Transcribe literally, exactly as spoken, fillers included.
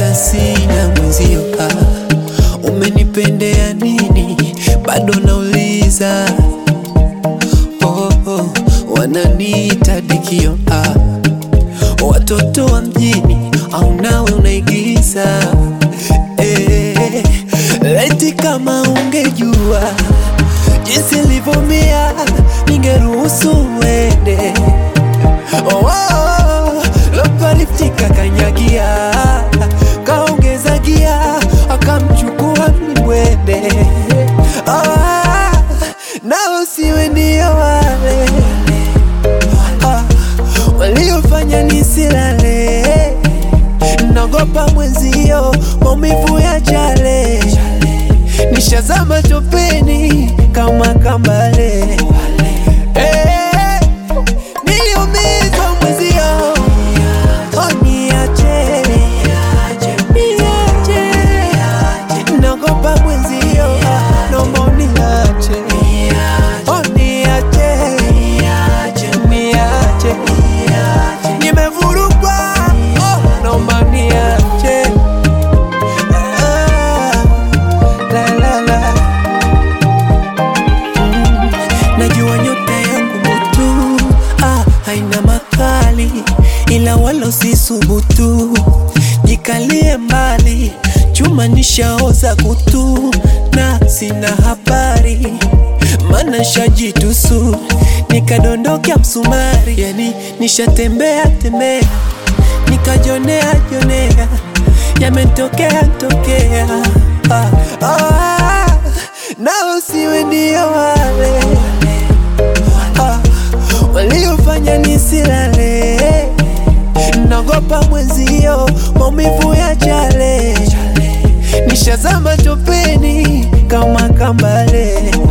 hata sina mwenzio. Ah, umenipendea nini? Bado nauliza. Oh, oh, wananiita dikio. Ah, watoto wa mjini au nawe unaigiza? Eh, eti kama ungejua jinsi nilivumia, ningeruhusu uende. Oh, oh, lopa liftika kanyagia, kaongeza gia, akamchukua mwende. Oh, na usiwe ndio wale ah, waliofanya nisilale. Nagopa mwenzio, maumivu ya chale. Nishazama topeni kama kambale. Eh, niliumizwa mwenzio. Oh, niache, niache. Nagopa mwenzio, naomba uniache. Oh, niache, niache. Nimevurugwa, oh, naomba niache. Ah, la la la. Mm, najua nyota yangu mutu, ah, haina makali, ila wala usisubutu. Jikalie mbali, chuma nishaoza kutu, na sina habari, mana shajitusu, nikadondokea msumari. Yani nishatembea tembea, nikajonea jonea, yametokea tokea. Ah, ah, na usiwe ndio wale ah, waliofanya nisilale. Nagopa mwenzio, maumivu ya chale. Nishazama topeni kama kambale.